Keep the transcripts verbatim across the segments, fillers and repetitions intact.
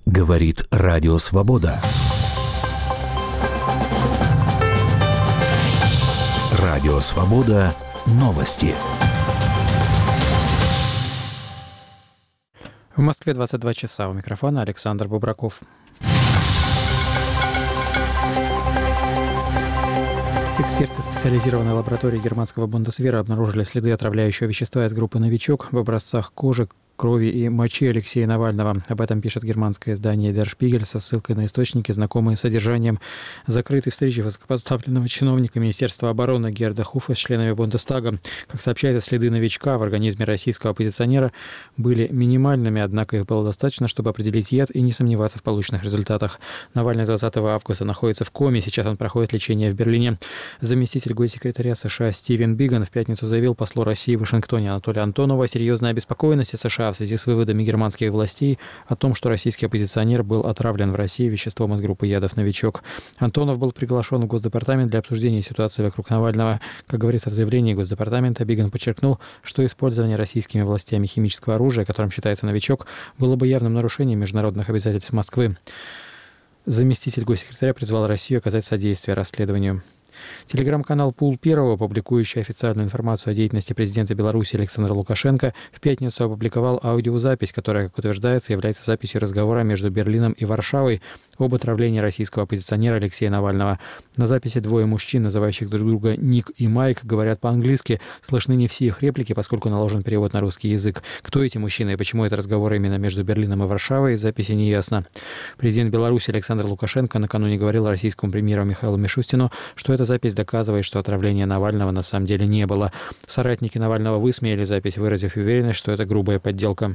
Говорит Радио Свобода. Радио Свобода. Новости. В Москве двадцать два часа. У микрофона Александр Бубраков. Эксперты специализированной лаборатории германского Бундесвера обнаружили следы отравляющего вещества из группы «Новичок» в образцах кожи, крови и мочи Алексея Навального. Об этом пишет германское издание Der Spiegel со ссылкой на источники, знакомые с содержанием закрытой встречи высокопоставленного чиновника Министерства обороны Герда Хуфа с членами Бундестага. Как сообщается, следы новичка в организме российского оппозиционера были минимальными, однако их было достаточно, чтобы определить яд и не сомневаться в полученных результатах. Навальный двадцатого августа находится в коме, сейчас он проходит лечение в Берлине. Заместитель госсекретаря США Стивен Биган в пятницу заявил послу России в Вашингтоне Анатолию Антонову о серьезной обеспокоенности США в связи с выводами германских властей о том, что российский оппозиционер был отравлен в России веществом из группы ядов «Новичок». Антонов был приглашен в Госдепартамент для обсуждения ситуации вокруг Навального. Как говорится в заявлении Госдепартамента, Биган подчеркнул, что использование российскими властями химического оружия, которым считается «Новичок», было бы явным нарушением международных обязательств Москвы. Заместитель госсекретаря призвал Россию оказать содействие расследованию. Телеграм-канал «Пул Первого», публикующий официальную информацию о деятельности президента Беларуси Александра Лукашенко, в пятницу опубликовал аудиозапись, которая, как утверждается, является записью разговора между Берлином и Варшавой об отравлении российского оппозиционера Алексея Навального. На записи двое мужчин, называющих друг друга Ник и Майк, говорят по-английски. Слышны не все их реплики, поскольку наложен перевод на русский язык. Кто эти мужчины и почему это разговор именно между Берлином и Варшавой, из записи не ясно. Президент Беларуси Александр Лукашенко накануне говорил российскому премьеру Михаилу Мишустину, что эта запись доказывает, что отравления Навального на самом деле не было. Соратники Навального высмеяли запись, выразив уверенность, что это грубая подделка.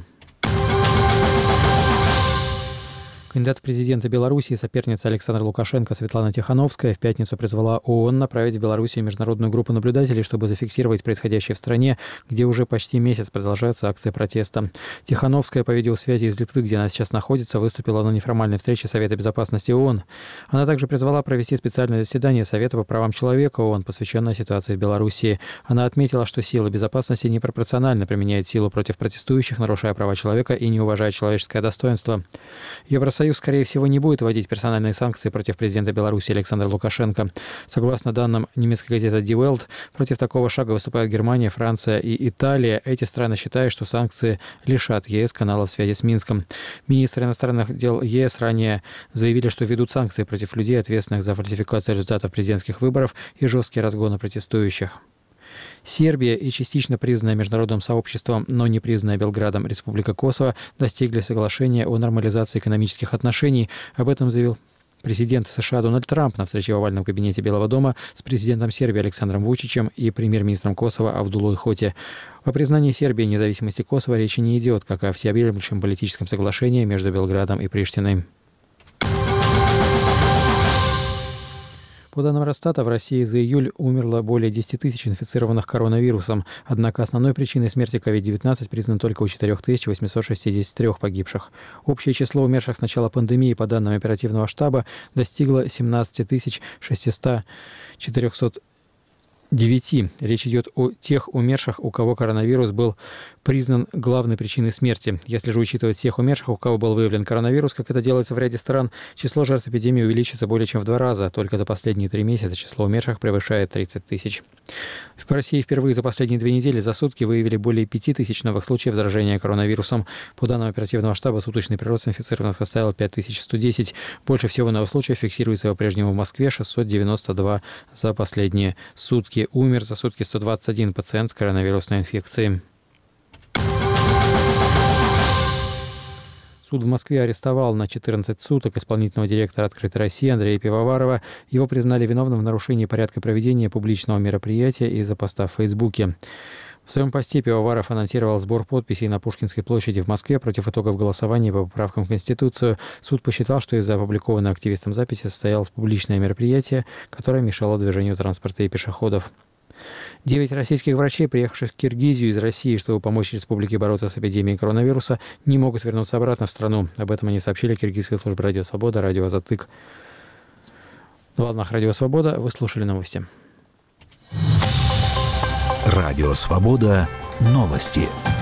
Кандидат в президенты Беларуси и соперница Александра Лукашенко Светлана Тихановская в пятницу призвала ООН направить в Белоруссию международную группу наблюдателей, чтобы зафиксировать происходящее в стране, где уже почти месяц продолжаются акции протеста. Тихановская по видеосвязи из Литвы, где она сейчас находится, выступила на неформальной встрече Совета безопасности ООН. Она также призвала провести специальное заседание Совета по правам человека ООН, посвященное ситуации в Белоруссии. Она отметила, что силы безопасности непропорционально применяют силу против протестующих, нарушая права человека и не уважая человеческое достоинство. Евросоюз Союз, скорее всего, не будет вводить персональные санкции против президента Беларуси Александра Лукашенко. Согласно данным немецкой газеты Die Welt, против такого шага выступают Германия, Франция и Италия. Эти страны считают, что санкции лишат ЕС каналов связи с Минском. Министры иностранных дел ЕС ранее заявили, что введут санкции против людей, ответственных за фальсификацию результатов президентских выборов и жесткие разгоны протестующих. Сербия и частично признанная международным сообществом, но не признанная Белградом Республика Косово достигли соглашения о нормализации экономических отношений. Об этом заявил президент США Дональд Трамп на встрече в овальном кабинете Белого дома с президентом Сербии Александром Вучичем и премьер-министром Косово Абдулой Хоти. О признании Сербии независимости Косово речи не идет, как и о всеобъемлющем политическом соглашении между Белградом и Приштиной. По данным Росстата, в России за июль умерло более десять тысяч инфицированных коронавирусом. Однако основной причиной смерти ковид девятнадцать признано только у четыре тысячи восемьсот шестьдесят три погибших. Общее число умерших с начала пандемии, по данным оперативного штаба, достигло семнадцать тысяч шестьсот четыреста девять. Речь идет о тех умерших, у кого коронавирус был признан главной причиной смерти. Если же учитывать всех умерших, у кого был выявлен коронавирус, как это делается в ряде стран, число жертв эпидемии увеличится более чем в два раза. Только за последние три месяца число умерших превышает тридцать тысяч. В России впервые за последние две недели за сутки выявили более пяти тысяч новых случаев заражения коронавирусом. По данным оперативного штаба, суточный прирост инфицированных составил пять тысяч сто десять. Больше всего новых случаев фиксируется по-прежнему в Москве — шестьсот девяносто два за последние сутки. Умер за сутки сто двадцать один пациент с коронавирусной инфекцией. Суд в Москве арестовал на четырнадцать суток исполнительного директора «Открытой России» Андрея Пивоварова. Его признали виновным в нарушении порядка проведения публичного мероприятия из-за поста в Фейсбуке. В своем посте Пивоваров анонсировал сбор подписей на Пушкинской площади в Москве против итогов голосования по поправкам в Конституцию. Суд посчитал, что из-за опубликованной активистом записи состоялось публичное мероприятие, которое мешало движению транспорта и пешеходов. Девять российских врачей, приехавших в Киргизию из России, чтобы помочь республике бороться с эпидемией коронавируса, не могут вернуться обратно в страну. Об этом они сообщили киргизской службе «Радио Свобода», «Радио Азатык». На волнах «Радио Свобода» вы слушали новости. Радио Свобода. Новости.